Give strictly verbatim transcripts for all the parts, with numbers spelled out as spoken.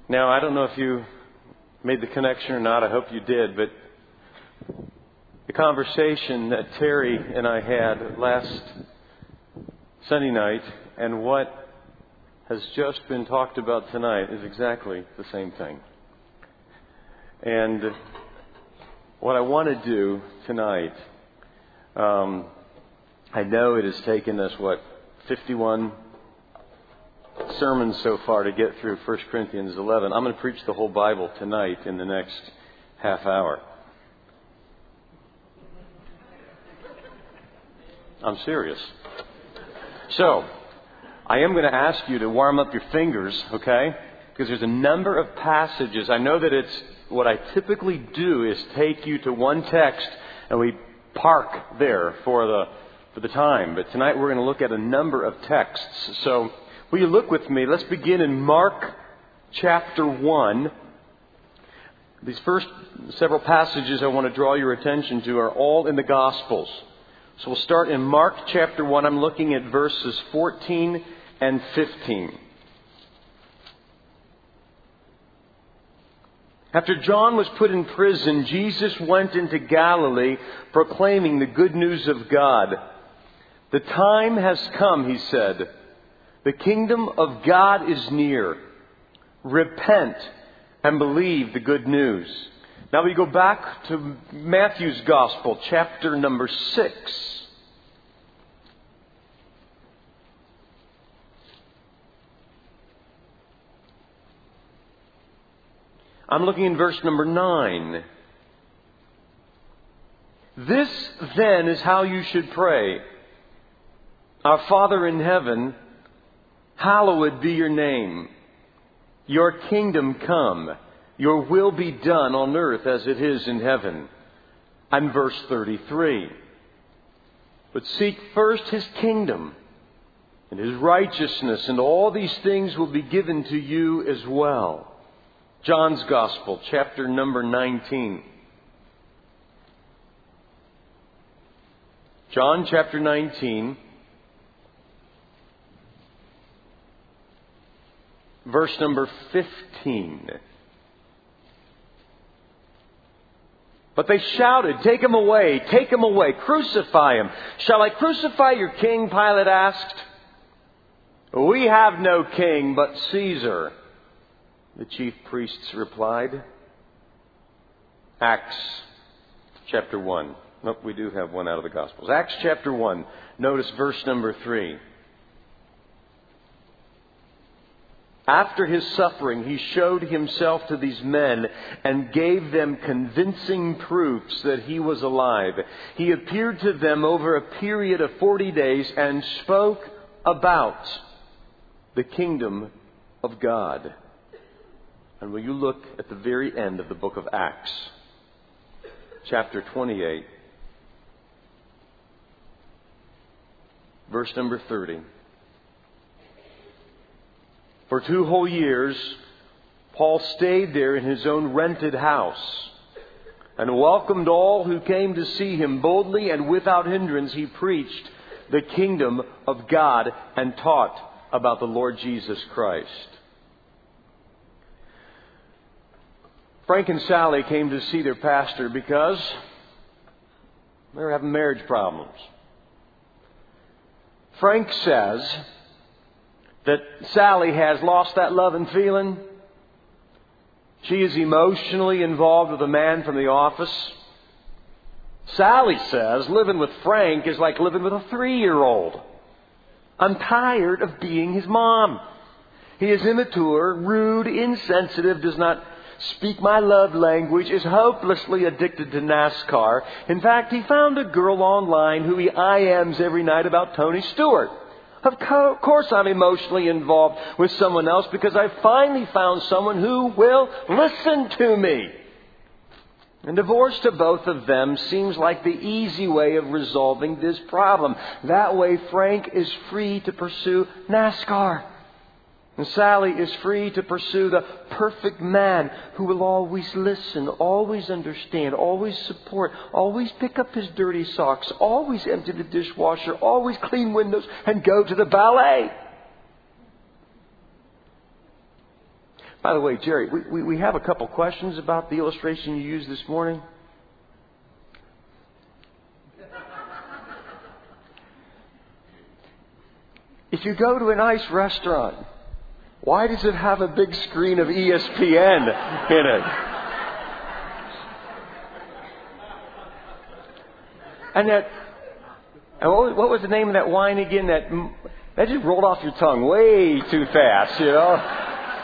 Now, I don't know if you made the connection or not. I hope you did. But the conversation that Terry and I had last Sunday night and what has just been talked about tonight is exactly the same thing. And what I want to do tonight, um, I know it has taken us, what, fifty-one sermons so far to get through First Corinthians eleven. I'm going to preach the whole Bible tonight in the next half hour. I'm serious. So, I am going to ask you to warm up your fingers, okay? Because there's a number of passages. I know that it's what I typically do is take you to one text and we park there for the for the time. But tonight we're going to look at a number of texts. So, will you look with me? Let's begin in Mark chapter one. These first several passages I want to draw your attention to are all in the Gospels. So we'll start in Mark chapter one. I'm looking at verses fourteen and fifteen. After John was put in prison, Jesus went into Galilee proclaiming the good news of God. The time has come, he said. The kingdom of God is near. Repent and believe the good news. Now we go back to Matthew's Gospel, chapter number six. I'm looking in verse number nine. This then is how you should pray. Our Father in heaven, hallowed be your name. Your kingdom come. Your will be done on earth as it is in heaven. And verse thirty-three. But seek first His kingdom and His righteousness, and all these things will be given to you as well. John's Gospel, chapter number nineteen. John chapter nineteen. Verse number fifteen. But they shouted, "Take him away, take him away, crucify him. Shall I crucify your king?" Pilate asked. "We have no king but Caesar," the chief priests replied. Acts chapter one. Nope, we do have one out of the Gospels. Acts chapter one. Notice verse number three. After his suffering, he showed himself to these men and gave them convincing proofs that he was alive. He appeared to them over a period of forty days and spoke about the kingdom of God. And will you look at the very end of the book of Acts, chapter twenty-eight, verse number thirty. For two whole years, Paul stayed there in his own rented house and welcomed all who came to see him. Boldly and without hindrance, he preached the kingdom of God and taught about the Lord Jesus Christ. Frank and Sally came to see their pastor because they were having marriage problems. Frank says that Sally has lost that love and feeling. She is emotionally involved with a man from the office. Sally says living with Frank is like living with a three-year-old. I'm tired of being his mom. He is immature, rude, insensitive, does not speak my love language, is hopelessly addicted to NASCAR. In fact, he found a girl online who he I Ms every night about Tony Stewart. Of co- course I'm emotionally involved with someone else because I finally found someone who will listen to me. And divorce to both of them seems like the easy way of resolving this problem. That way Frank is free to pursue NASCAR. And Sally is free to pursue the perfect man who will always listen, always understand, always support, always pick up his dirty socks, always empty the dishwasher, always clean windows, and go to the ballet. By the way, Jerry, we, we, we have a couple questions about the illustration you used this morning. If you go to a nice restaurant, why does it have a big screen of E S P N in it? And that, and what was, what was the name of that wine again? That that just rolled off your tongue way too fast, you know.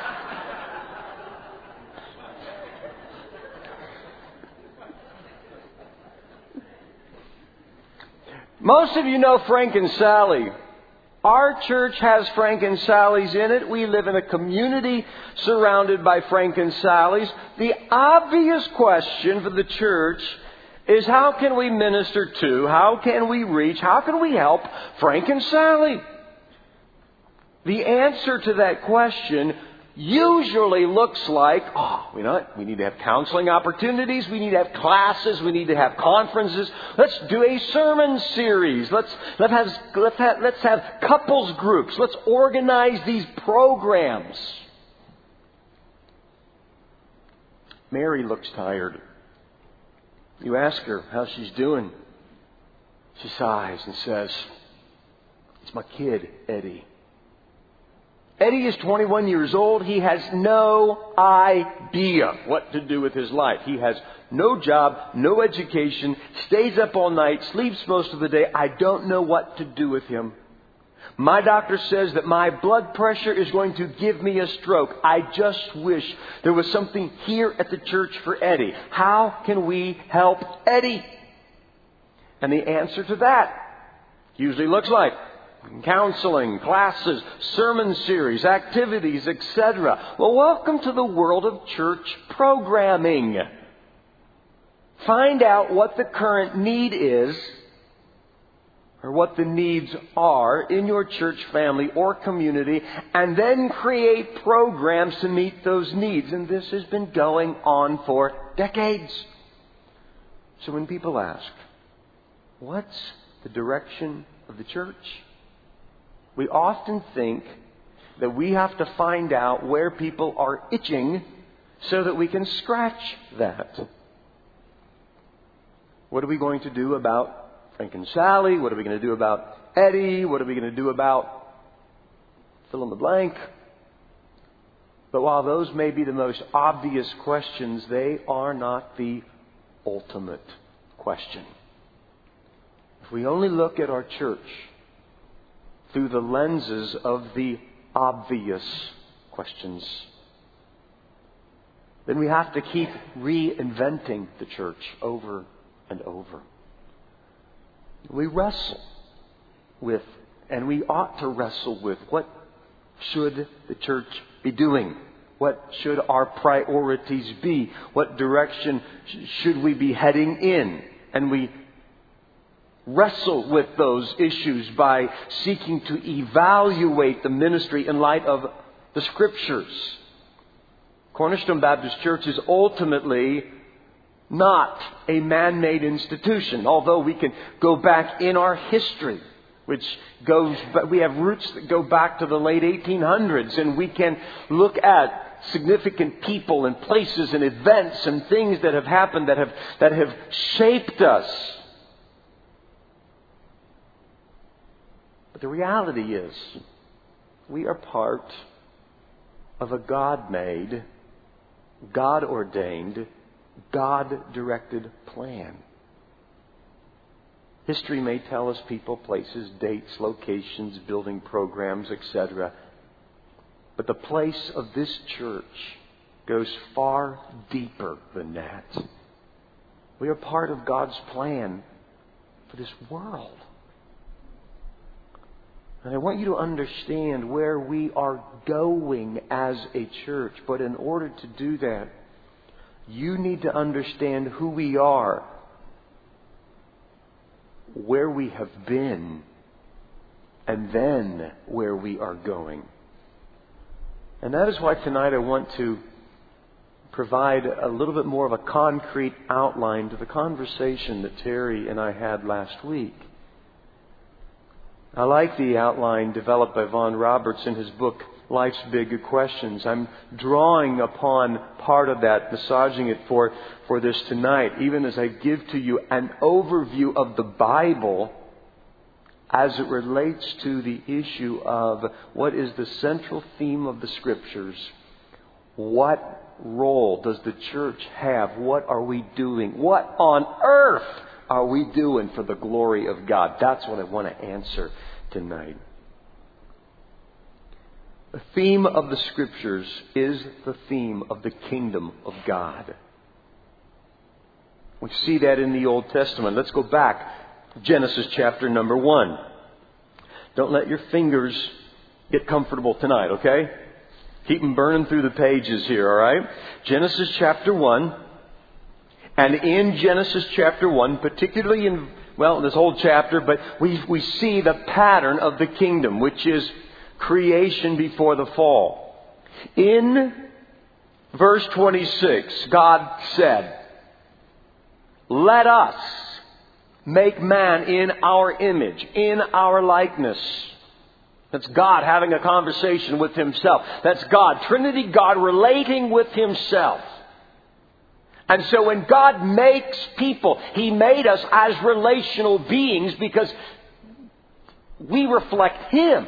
Most of you know Frank and Sally. Our church has Frank and Sally's in it. We live in a community surrounded by Frank and Sally's. The obvious question for the church is, how can we minister to, how can we reach, how can we help Frank and Sally? The answer to that question usually looks like, oh, you know what? We need to have counseling opportunities. We need to have classes. We need to have conferences. Let's do a sermon series. Let's, let's, have, let's, have, let's have couples groups. Let's organize these programs. Mary looks tired. You ask her how she's doing. She sighs and says, "It's my kid, Eddie. Eddie is twenty-one years old. He has no idea what to do with his life. He has no job, no education, stays up all night, sleeps most of the day. I don't know what to do with him. My doctor says that my blood pressure is going to give me a stroke. I just wish there was something here at the church for Eddie. How can we help Eddie?" And the answer to that usually looks like counseling, classes, sermon series, activities, et cetera. Well, welcome to the world of church programming. Find out what the current need is, or what the needs are in your church family or community, and then create programs to meet those needs. And this has been going on for decades. So when people ask, what's the direction of the church? We often think that we have to find out where people are itching so that we can scratch that. What are we going to do about Frank and Sally? What are we going to do about Eddie? What are we going to do about fill in the blank? But while those may be the most obvious questions, they are not the ultimate question. If we only look at our church through the lenses of the obvious questions, then we have to keep reinventing the church over and over. We wrestle with, and we ought to wrestle with, what should the church be doing? What should our priorities be? What direction should we be heading in? And we wrestle with those issues by seeking to evaluate the ministry in light of the Scriptures. Cornerstone Baptist Church is ultimately not a man-made institution, although we can go back in our history, which goes, but we have roots that go back to the late eighteen hundreds, and we can look at significant people and places and events and things that have happened that have that have shaped us. But the reality is, we are part of a God-made, God-ordained, God-directed plan. History may tell us people, places, dates, locations, building programs, et cetera. But the place of this church goes far deeper than that. We are part of God's plan for this world. And I want you to understand where we are going as a church. But in order to do that, you need to understand who we are, where we have been, and then where we are going. And that is why tonight I want to provide a little bit more of a concrete outline to the conversation that Terry and I had last week. I like the outline developed by Vaughn Roberts in his book, life's big questions. I'm drawing upon part of that, massaging it for, for this tonight, even as I give to you an overview of the Bible as it relates to the issue of what is the central theme of the Scriptures. What role does the church have? What are we doing? What on earth are we doing for the glory of God? That's what I want to answer tonight. The theme of the Scriptures is the theme of the kingdom of God. We see that in the Old Testament. Let's go back to Genesis chapter number one. Don't let your fingers get comfortable tonight, okay? Keep them burning through the pages here, all right? Genesis chapter one. And in Genesis chapter one, particularly in, well, this whole chapter, but we, we see the pattern of the kingdom, which is creation before the fall. In verse twenty-six, God said, "Let us make man in our image, in our likeness." That's God having a conversation with Himself. That's God, Trinity God, relating with Himself. And so when God makes people, He made us as relational beings because we reflect Him.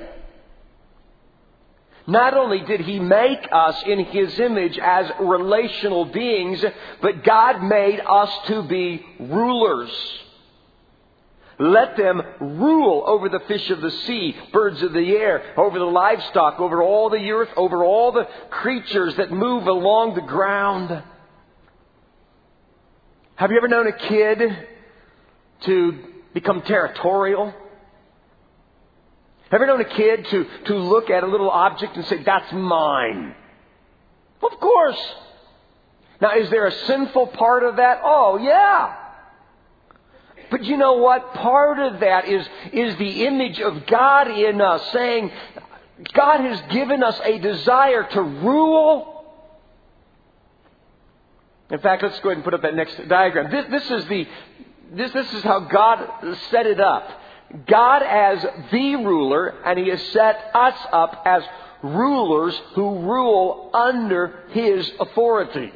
Not only did He make us in His image as relational beings, but God made us to be rulers. Let them rule over the fish of the sea, birds of the air, over the livestock, over all the earth, over all the creatures that move along the ground. Have you ever known a kid to become territorial? Ever known a kid to, to look at a little object and say, "That's mine"? Of course. Now, is there a sinful part of that? Oh, yeah. But you know what? Part of that is, is the image of God in us, saying God has given us a desire to rule. In fact, let's go ahead and put up that next diagram. This, this is the this, this is how God set it up. God as the ruler, and He has set us up as rulers who rule under His authority.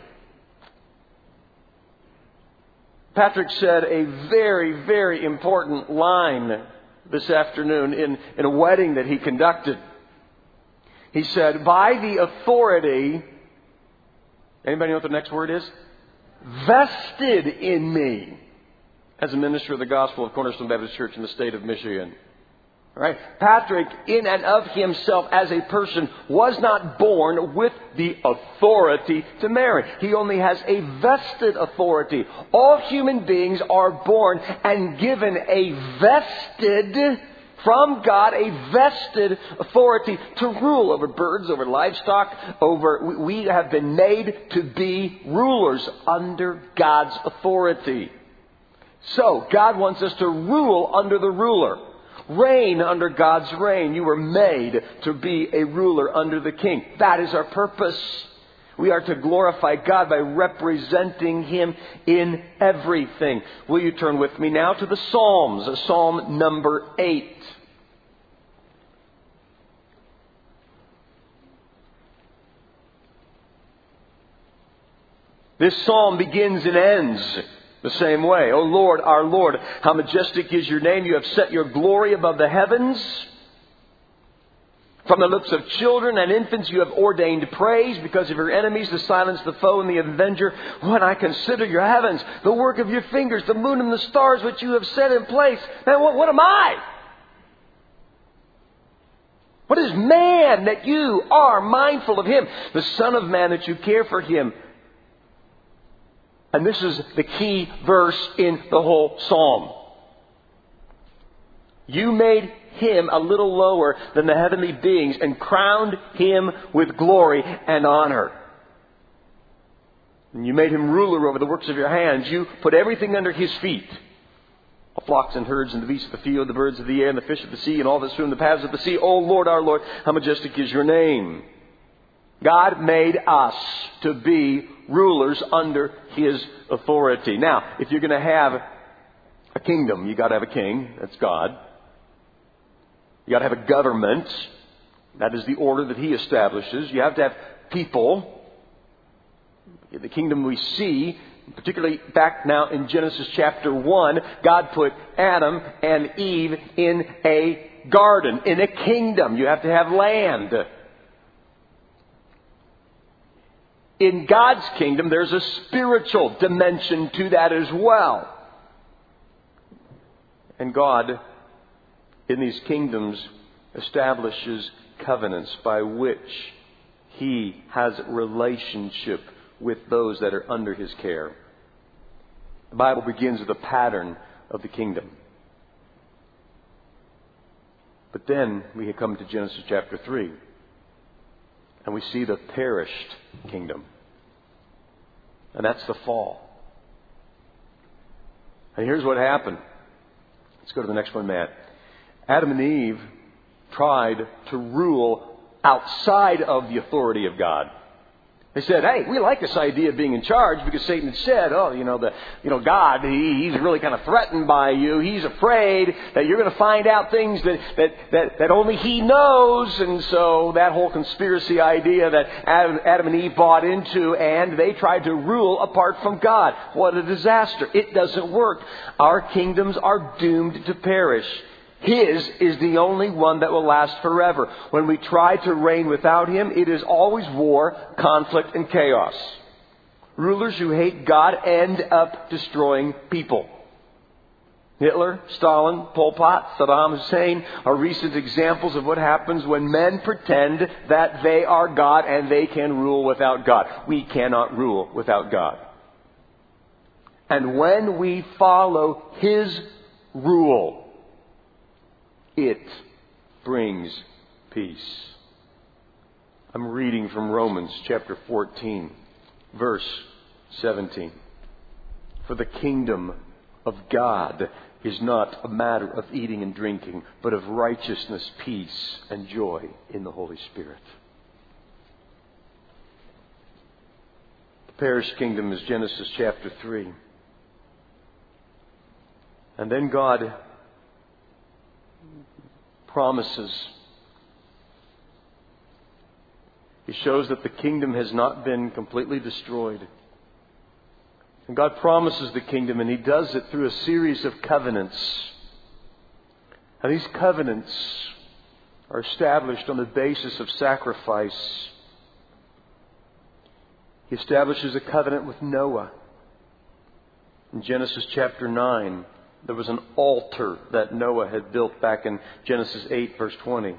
Patrick said a very, very important line this afternoon in, in a wedding that he conducted. He said, "By the authority," anybody know what the next word is? "Vested in me as a minister of the gospel of Cornerstone Baptist Church in the state of Michigan." All right? Patrick, in and of himself as a person, was not born with the authority to marry. He only has a vested authority. All human beings are born and given a vested, from God, a vested authority to rule over birds, over livestock, over... We have been made to be rulers under God's authority. So, God wants us to rule under the ruler. Reign under God's reign. You were made to be a ruler under the King. That is our purpose. We are to glorify God by representing Him in everything. Will you turn with me now to the Psalms, Psalm number eight. This psalm begins and ends the same way. "O Lord, our Lord, how majestic is your name. You have set your glory above the heavens. From the lips of children and infants you have ordained praise because of your enemies, to silence the foe and the avenger. When I consider your heavens, the work of your fingers, the moon and the stars which you have set in place. Man, what, what am I? What is man that you are mindful of him? The Son of Man that you care for him." And this is the key verse in the whole psalm. "You made him a little lower than the heavenly beings and crowned him with glory and honor. And you made him ruler over the works of your hands. You put everything under his feet. The flocks and herds and the beasts of the field, the birds of the air and the fish of the sea and all that swim in the paths of the sea. O Lord, our Lord, how majestic is your name." God made us to be rulers under His authority. Now, if you're going to have a kingdom, you got to have a king. That's God. You got to have a government. That is the order that He establishes. You have to have people. The kingdom we see, particularly back now in Genesis chapter one, God put Adam and Eve in a garden, in a kingdom. You have to have land. In God's kingdom, there's a spiritual dimension to that as well. And God, in these kingdoms, establishes covenants by which He has relationship with those that are under His care. The Bible begins with a pattern of the kingdom. But then we come to Genesis chapter three, and we see the perished kingdom. And that's the fall. And here's what happened. Let's go to the next one, Matt. Adam and Eve tried to rule outside of the authority of God. They said, hey, we like this idea of being in charge, because Satan had said, oh, you know, the, you know, God, he, he's really kind of threatened by you. He's afraid that you're going to find out things that, that, that, that only he knows. And so that whole conspiracy idea that Adam, Adam and Eve bought into, and they tried to rule apart from God. What a disaster. It doesn't work. Our kingdoms are doomed to perish. His is the only one that will last forever. When we try to reign without Him, it is always war, conflict, and chaos. Rulers who hate God end up destroying people. Hitler, Stalin, Pol Pot, Saddam Hussein are recent examples of what happens when men pretend that they are God and they can rule without God. We cannot rule without God. And when we follow His rule, it brings peace. I'm reading from Romans chapter fourteen, verse seventeen. For the kingdom of God is not a matter of eating and drinking, but of righteousness, peace, and joy in the Holy Spirit. The perished kingdom is Genesis chapter three. And then God promises. He shows that the kingdom has not been completely destroyed. And God promises the kingdom, and He does it through a series of covenants. And these covenants are established on the basis of sacrifice. He establishes a covenant with Noah. In Genesis chapter nine, there was an altar that Noah had built back in Genesis eight, verse twenty.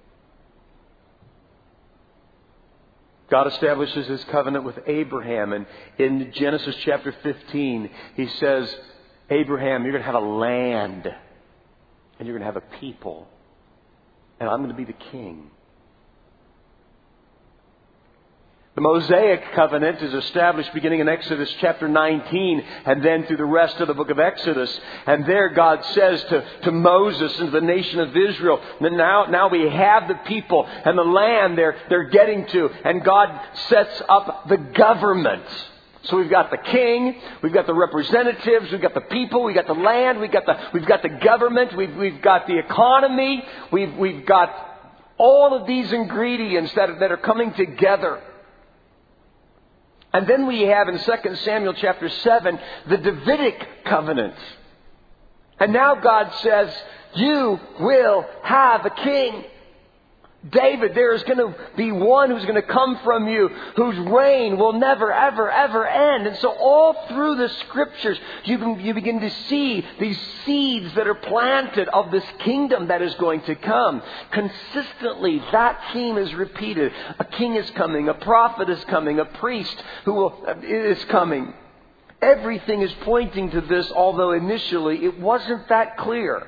God establishes His covenant with Abraham. And in Genesis chapter fifteen, He says, Abraham, you're going to have a land. And you're going to have a people. And I'm going to be the king. The Mosaic covenant is established beginning in Exodus chapter nineteen and then through the rest of the book of Exodus. And there God says to, to Moses and the nation of Israel, now, now we have the people and the land they're, they're getting to. And God sets up the government. So we've got the king, we've got the representatives, we've got the people, we've got the land, we've got the, we've got the government, we've, we've got the economy, we've, we've got all of these ingredients that are, that are coming together. And then we have in Second Samuel chapter seven, the Davidic covenant. And now God says, you will have a king. David, there is going to be one who's going to come from you, whose reign will never, ever, ever end. And so all through the Scriptures, you, can, you begin to see these seeds that are planted of this kingdom that is going to come. Consistently, that theme is repeated. A king is coming, a prophet is coming, a priest who will, is coming. Everything is pointing to this, although initially it wasn't that clear.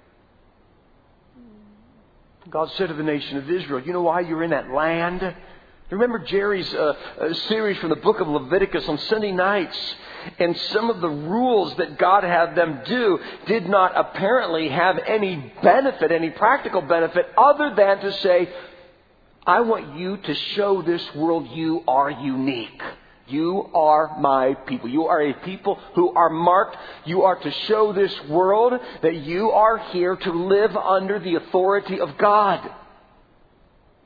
God said to the nation of Israel, you know why you're in that land? Remember Jerry's uh, uh, series from the book of Leviticus on Sunday nights? And some of the rules that God had them do did not apparently have any benefit, any practical benefit, other than to say, I want you to show this world you are unique. You are my people. You are a people who are marked. You are to show this world that you are here to live under the authority of God.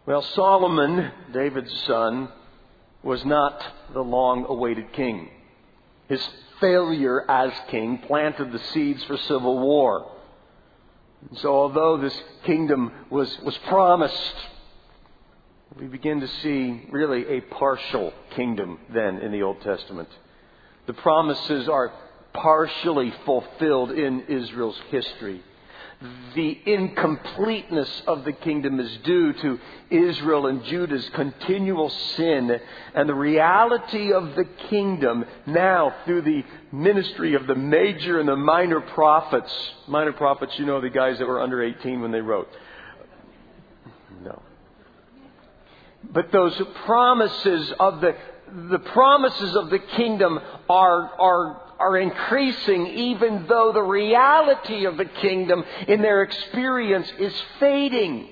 Well, Solomon, David's son, was not the long-awaited king. His failure as king planted the seeds for civil war. And so although this kingdom was, was promised, we begin to see really a partial kingdom then in the Old Testament. The promises are partially fulfilled in Israel's history. The incompleteness of the kingdom is due to Israel and Judah's continual sin, and the reality of the kingdom now through the ministry of the major and the minor prophets. Minor prophets, you know, the guys that were under eighteen when they wrote. No. But those promises of the the promises of the kingdom are are are increasing, even though the reality of the kingdom in their experience is fading.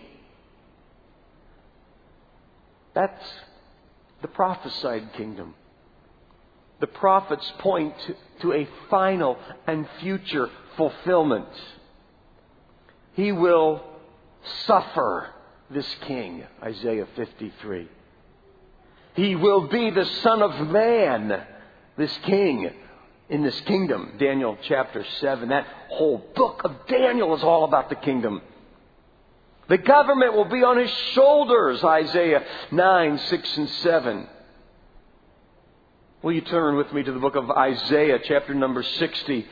That's the prophesied kingdom. The prophets point to, to a final and future fulfillment. He will suffer, this king, Isaiah fifty-three. He will be the Son of Man, this king, in this kingdom. Daniel chapter seven. That whole book of Daniel is all about the kingdom. The government will be on his shoulders, Isaiah nine, six, and seven. Will you turn with me to the book of Isaiah, chapter number sixty?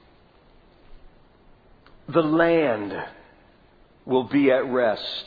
The land will be at rest.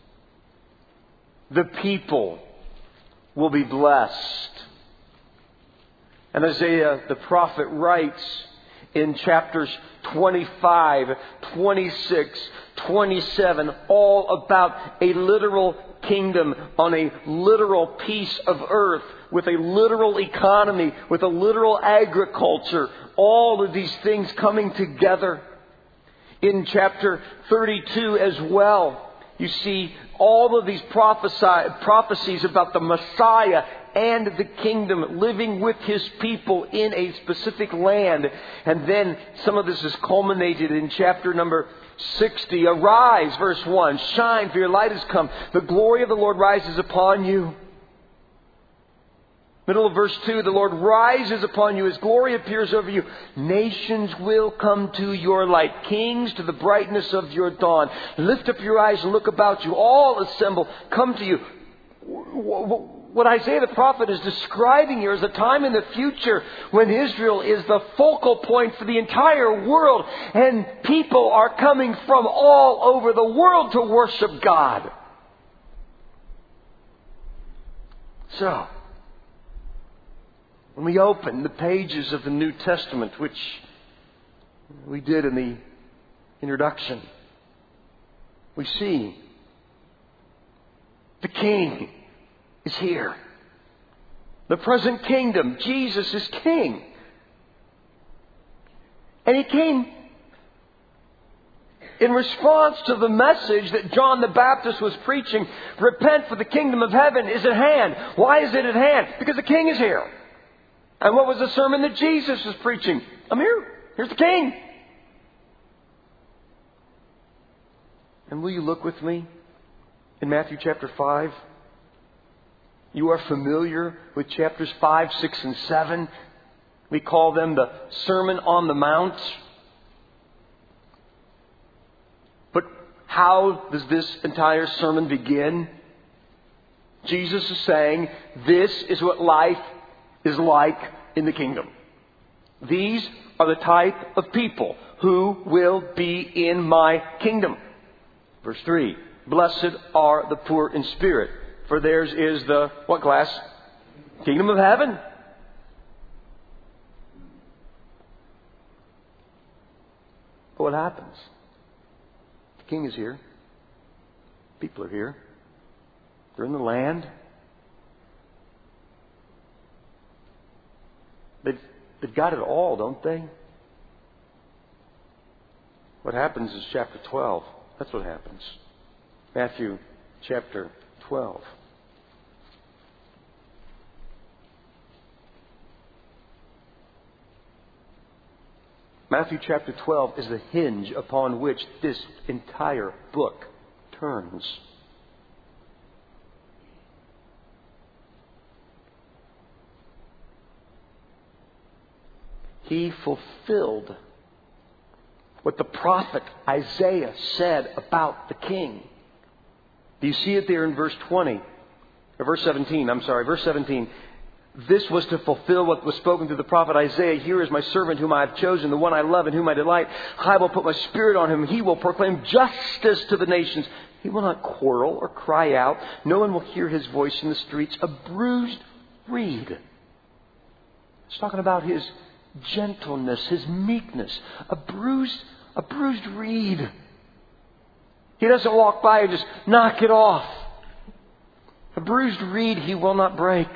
The people will be blessed. And Isaiah the prophet writes in chapters twenty-five, twenty-six, twenty-seven, all about a literal kingdom on a literal piece of earth with a literal economy, with a literal agriculture, all of these things coming together. In chapter thirty-two as well, you see all of these prophesy, prophecies about the Messiah and the kingdom living with His people in a specific land. And then some of this is culminated in chapter number sixty. Arise, verse one, shine, for your light has come. The glory of the Lord rises upon you. Middle of verse two, the Lord rises upon you. His glory appears over you. Nations will come to your light. Kings to the brightness of your dawn. Lift up your eyes and look about you. All assemble. Come to you. What Isaiah the prophet is describing here is a time in the future when Israel is the focal point for the entire world. And people are coming from all over the world to worship God. So, when we open the pages of the New Testament, which we did in the introduction, we see the King is here. The present kingdom, Jesus is King. And He came in response to the message that John the Baptist was preaching. Repent, for the kingdom of heaven is at hand. Why is it at hand? Because the King is here. And what was the sermon that Jesus was preaching? I'm here. Here's the King. And will you look with me in Matthew chapter five? You are familiar with chapters five, six, and seven. We call them the Sermon on the Mount. But how does this entire sermon begin? Jesus is saying, this is what life is like in the kingdom. These are the type of people who will be in my kingdom. Verse three, blessed are the poor in spirit, for theirs is the, what class? Kingdom of heaven. But what happens? The King is here. People are here. They're in the land. They've, they've got it all, don't they? What happens is chapter twelve. That's what happens. Matthew chapter twelve. Matthew chapter twelve is the hinge upon which this entire book turns. He fulfilled what the prophet Isaiah said about the king. Do you see it there in verse twenty? Or verse seventeen, I'm sorry, verse seventeen. This was to fulfill what was spoken through the prophet Isaiah. Here is my servant whom I have chosen, the one I love and whom I delight. I will put my spirit on him. He will proclaim justice to the nations. He will not quarrel or cry out. No one will hear his voice in the streets. A bruised reed. It's talking about his gentleness, his meekness. A bruised, a bruised reed. He doesn't walk by and just knock it off. A bruised reed he will not break.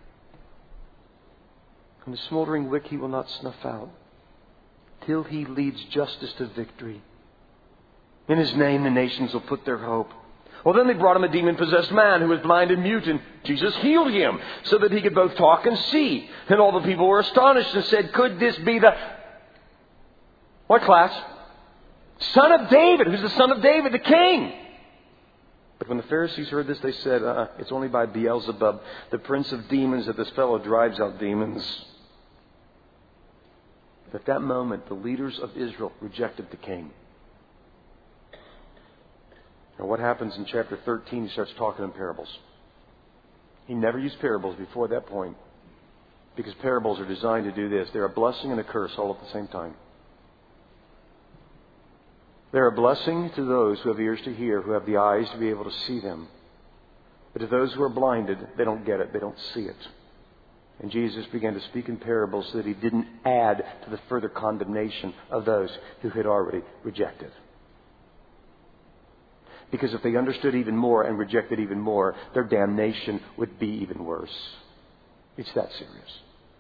And the smoldering wick he will not snuff out, till he leads justice to victory. In his name the nations will put their hope. Well, then they brought him a demon-possessed man who was blind and mute, and Jesus healed him so that he could both talk and see. And all the people were astonished and said, could this be the... What class? Son of David. Who's the son of David? The king. But when the Pharisees heard this, they said, uh, it's only by Beelzebub, the prince of demons, that this fellow drives out demons. At that moment, the leaders of Israel rejected the king. Now, what happens in chapter thirteen? He starts talking in parables. He never used parables before that point, because parables are designed to do this. They're a blessing and a curse all at the same time. They're a blessing to those who have ears to hear, who have the eyes to be able to see them. But to those who are blinded, they don't get it. They don't see it. And Jesus began to speak in parables so that he didn't add to the further condemnation of those who had already rejected. Because if they understood even more and rejected even more, their damnation would be even worse. It's that serious.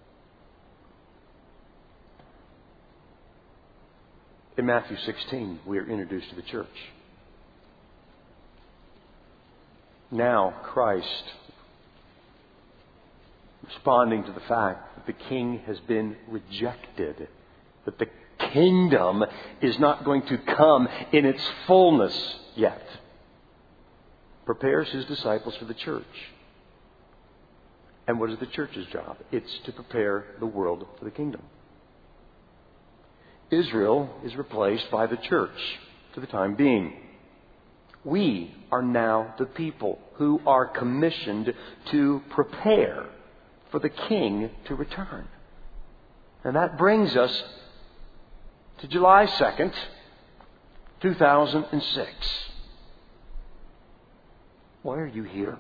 In Matthew sixteen, we are introduced to the church. Now, Christ, responding to the fact that the king has been rejected, that the kingdom is not going to come in its fullness yet, prepares his disciples for the church. And what is the church's job? It's to prepare the world for the kingdom. Israel is replaced by the church for the time being. We are now the people who are commissioned to prepare for the king to return. And that brings us to July second, two thousand six. Why are you here?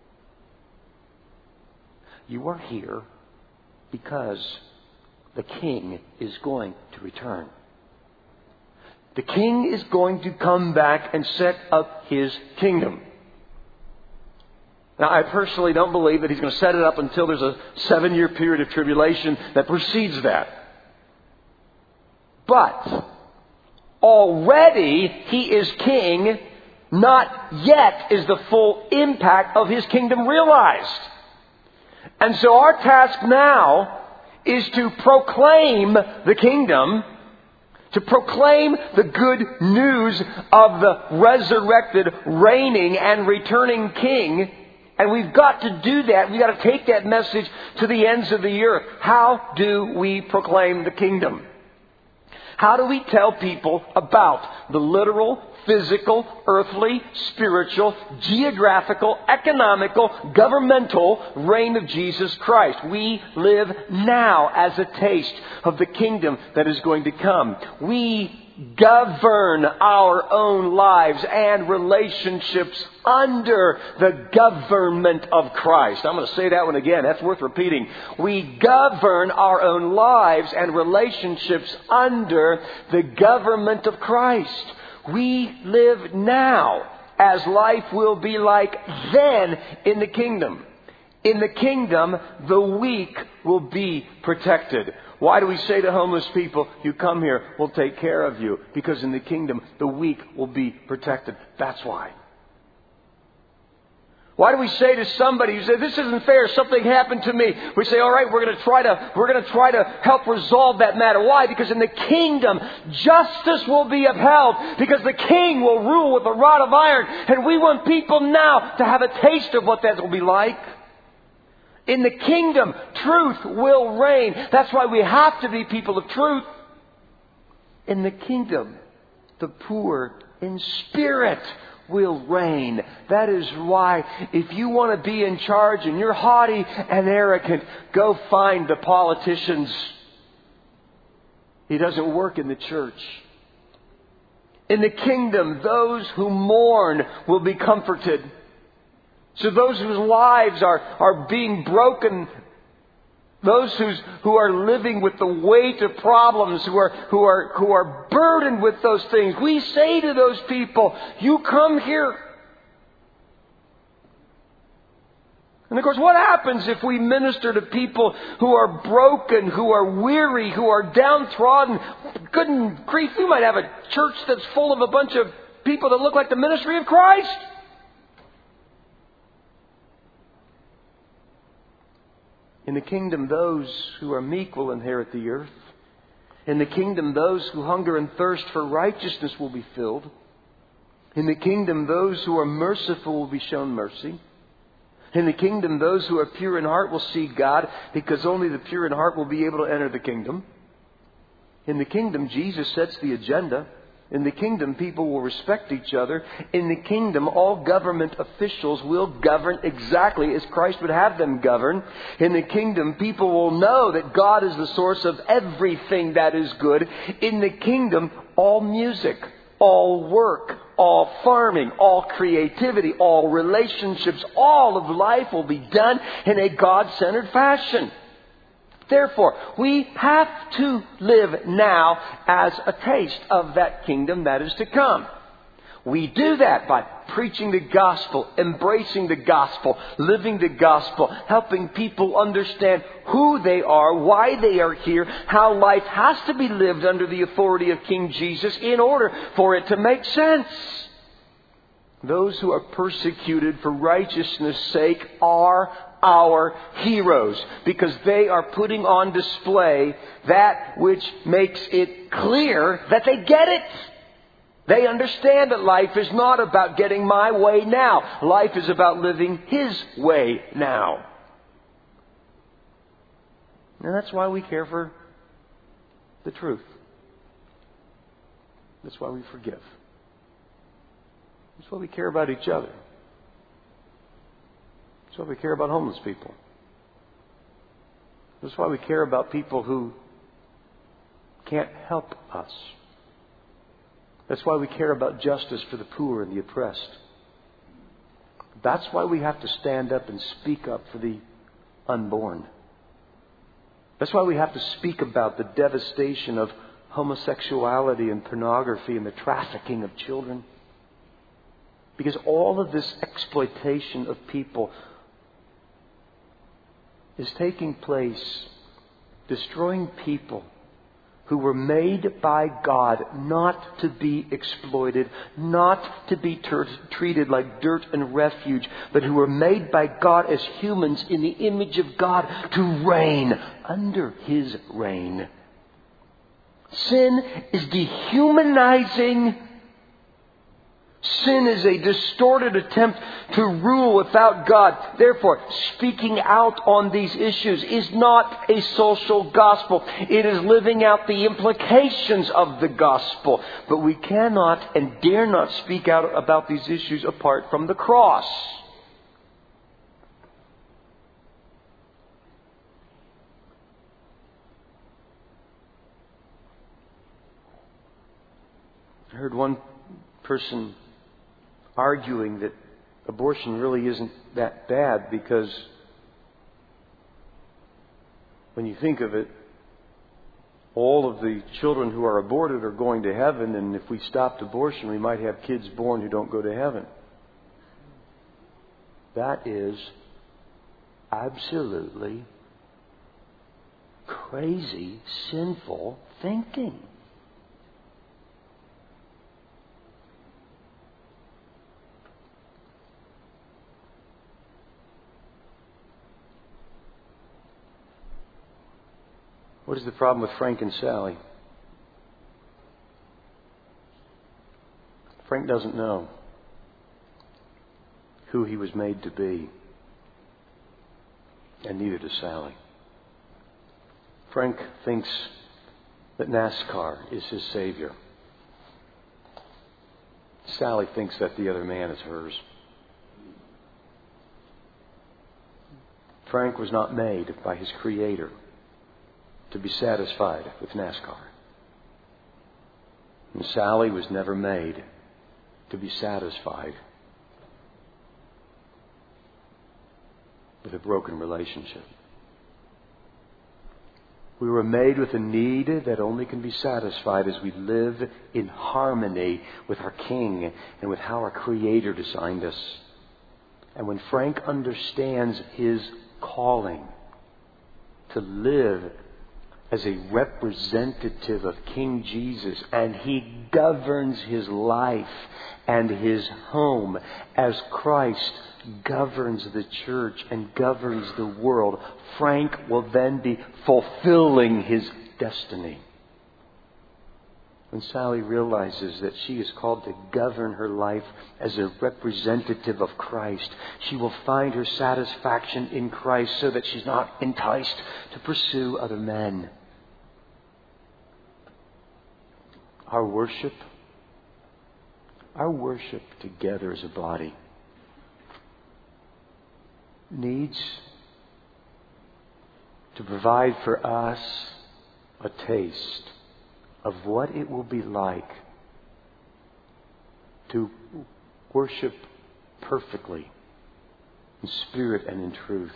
You are here because the king is going to return. The king is going to come back and set up his kingdom. Now, I personally don't believe that he's going to set it up until there's a seven-year period of tribulation that precedes that. But already he is king. Not yet is the full impact of his kingdom realized. And so our task now is to proclaim the kingdom, to proclaim the good news of the resurrected, reigning, and returning king. And we've got to do that. We've got to take that message to the ends of the earth. How do we proclaim the kingdom? How do we tell people about the literal, physical, earthly, spiritual, geographical, economical, governmental reign of Jesus Christ? We live now as a taste of the kingdom that is going to come. We govern our own lives and relationships under the government of Christ. I'm going to say that one again. That's worth repeating. We govern our own lives and relationships under the government of Christ. We live now as life will be like then in the kingdom. In the kingdom, the weak will be protected. Why do we say to homeless people, you come here, we'll take care of you? Because in the kingdom, the weak will be protected. That's why. Why do we say to somebody who says, this isn't fair, something happened to me? We say, all right, we're going to try to, we're going to try to help resolve that matter. Why? Because in the kingdom, justice will be upheld. Because the king will rule with a rod of iron. And we want people now to have a taste of what that will be like. In the kingdom, truth will reign. That's why we have to be people of truth. In the kingdom, the poor in spirit will reign. That is why if you want to be in charge and you're haughty and arrogant, go find the politicians. He doesn't work in the church. In the kingdom, those who mourn will be comforted. So those whose lives are, are being broken, those who's, who are living with the weight of problems, who are, who are, who are burdened with those things, we say to those people, you come here. And of course, what happens if we minister to people who are broken, who are weary, who are downtrodden? Good grief, we might have a church that's full of a bunch of people that look like the ministry of Christ. In the kingdom, those who are meek will inherit the earth. In the kingdom, those who hunger and thirst for righteousness will be filled. In the kingdom, those who are merciful will be shown mercy. In the kingdom, those who are pure in heart will see God, because only the pure in heart will be able to enter the kingdom. In the kingdom, Jesus sets the agenda. In the kingdom, people will respect each other. In the kingdom, all government officials will govern exactly as Christ would have them govern. In the kingdom, people will know that God is the source of everything that is good. In the kingdom, all music, all work, all farming, all creativity, all relationships, all of life will be done in a God-centered fashion. Therefore, we have to live now as a taste of that kingdom that is to come. We do that by preaching the gospel, embracing the gospel, living the gospel, helping people understand who they are, why they are here, how life has to be lived under the authority of King Jesus in order for it to make sense. Those who are persecuted for righteousness' sake are our heroes, because they are putting on display that which makes it clear that they get it. They understand that life is not about getting my way now. Life is about living His way now. And that's why we care for the truth. That's why we forgive. That's why we care about each other. That's why we care about homeless people. That's why we care about people who can't help us. That's why we care about justice for the poor and the oppressed. That's why we have to stand up and speak up for the unborn. That's why we have to speak about the devastation of homosexuality and pornography and the trafficking of children. Because all of this exploitation of people is taking place, destroying people who were made by God not to be exploited, not to be ter- treated like dirt and refuge, but who were made by God as humans in the image of God to reign under His reign. Sin is dehumanizing. Sin is a distorted attempt to rule without God. Therefore, speaking out on these issues is not a social gospel. It is living out the implications of the gospel. But we cannot and dare not speak out about these issues apart from the cross. I heard one person arguing that abortion really isn't that bad because when you think of it, all of the children who are aborted are going to heaven, and if we stopped abortion, we might have kids born who don't go to heaven. That is absolutely crazy, sinful thinking. What is the problem with Frank and Sally? Frank doesn't know who he was made to be. and neither does Sally. Frank thinks that NASCAR is his savior. Sally thinks that the other man is hers. Frank was not made by his Creator to be satisfied with NASCAR. And Sally was never made to be satisfied with a broken relationship. We were made with a need that only can be satisfied as we live in harmony with our King and with how our Creator designed us. And when Frank understands his calling to live as a representative of King Jesus, and he governs his life and his home as Christ governs the church and governs the world, Frank will then be fulfilling his destiny. When Sally realizes that she is called to govern her life as a representative of Christ, she will find her satisfaction in Christ so that she's not enticed to pursue other men. Our worship, our worship together as a body needs to provide for us a taste of what it will be like to worship perfectly in spirit and in truth.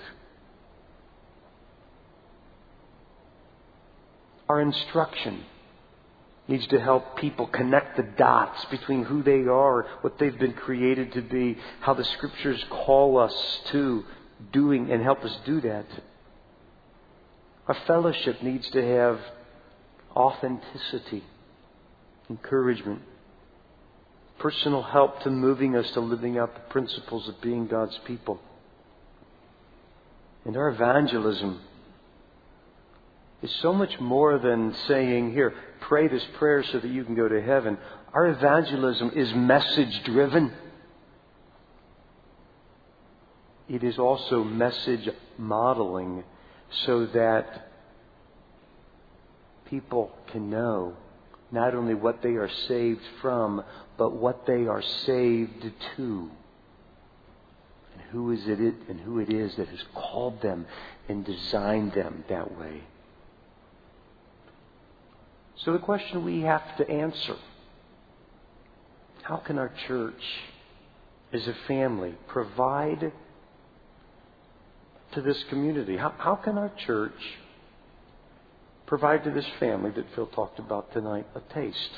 Our instruction needs to help people connect the dots between who they are, what they've been created to be, how the Scriptures call us to doing and help us do that. Our fellowship needs to have authenticity, encouragement, personal help to moving us to living out the principles of being God's people. And our evangelism is so much more than saying, here, pray this prayer so that you can go to heaven. Our evangelism is message driven. It is also message modeling so that people can know not only what they are saved from, but what they are saved to. And who is it and who it is that has called them and designed them that way. So the question we have to answer, how can our church as a family provide to this community? How, how can our church provide to this family that Phil talked about tonight a taste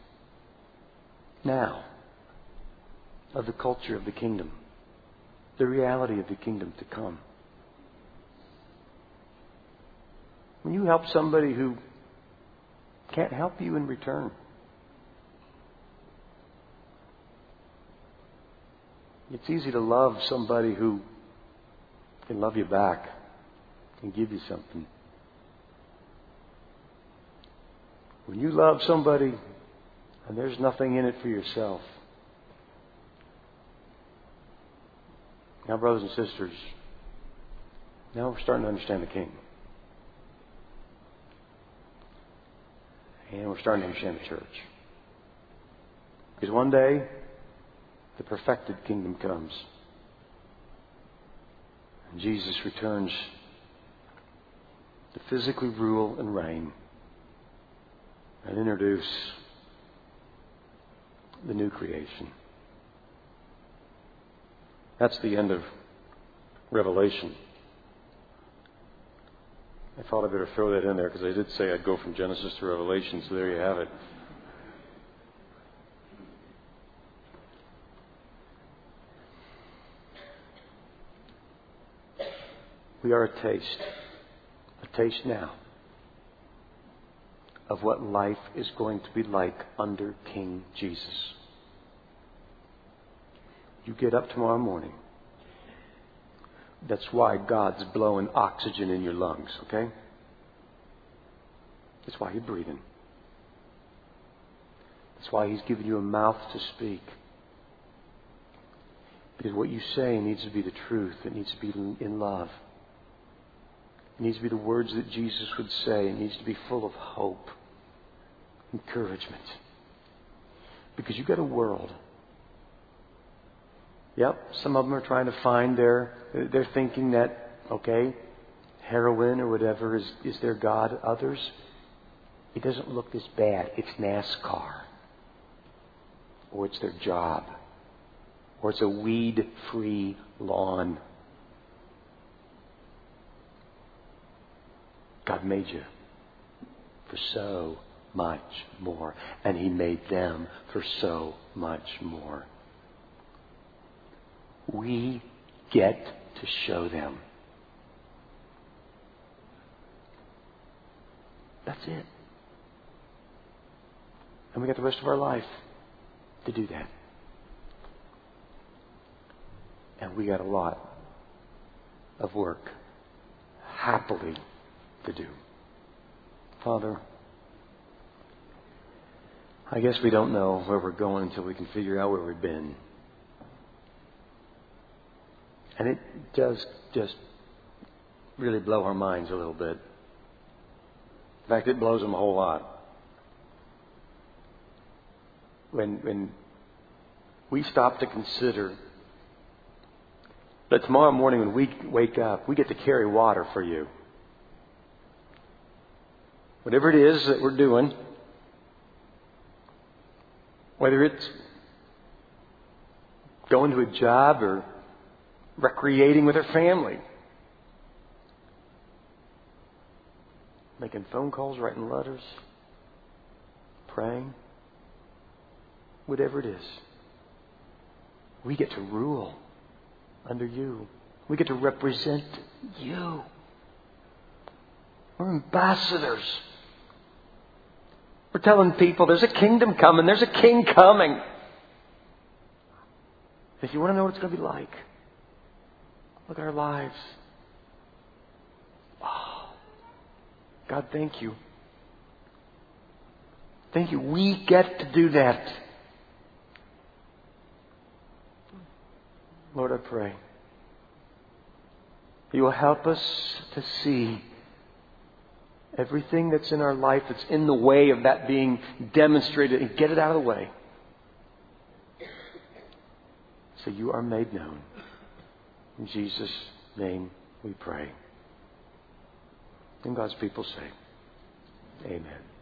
now of the culture of the kingdom, the reality of the kingdom to come? When you help somebody who can't help you in return, it's easy to love somebody who can love you back and give you something. When you love somebody and there's nothing in it for yourself. Now, brothers and sisters, now we're starting to understand the King. And we're starting to understand the church. Because one day, the perfected kingdom comes. And Jesus returns to physically rule and reign and introduce the new creation. That's the end of Revelation. I thought I'd better throw that in there because I did say I'd go from Genesis to Revelation, so there you have it. We are a taste, a taste now of what life is going to be like under King Jesus. You get up tomorrow morning. That's why God's blowing oxygen in your lungs, okay? That's why you're breathing. That's why He's given you a mouth to speak. Because what you say needs to be the truth. It needs to be in love. It needs to be the words that Jesus would say. It needs to be full of hope, encouragement. Because you've got a world. Yep, some of them are trying to find their, they're thinking that, okay, heroin or whatever is, is their God. Others, it doesn't look this bad. It's NASCAR. Or it's their job. Or it's a weed-free lawn. God made you for so much more. And He made them for so much more. We get to show them. That's it. And we got the rest of our life to do that. And we got a lot of work happily to do. Father, I guess we don't know where we're going until we can figure out where we've been. And it does just really blow our minds a little bit. In fact, it blows them a whole lot. When, when we stop to consider that tomorrow morning when we wake up, we get to carry water for you. Whatever it is that we're doing, whether it's going to a job or recreating with our family, making phone calls, writing letters, praying, whatever it is, we get to rule under you. We get to represent you. We're ambassadors. We're telling people there's a kingdom coming. There's a king coming. If you want to know what it's going to be like, look at our lives. Wow. God, thank you. Thank you. We get to do that. Lord, I pray You will help us to see everything that's in our life that's in the way of that being demonstrated and get it out of the way. So You are made known. In Jesus' name we pray. And God's people say, Amen.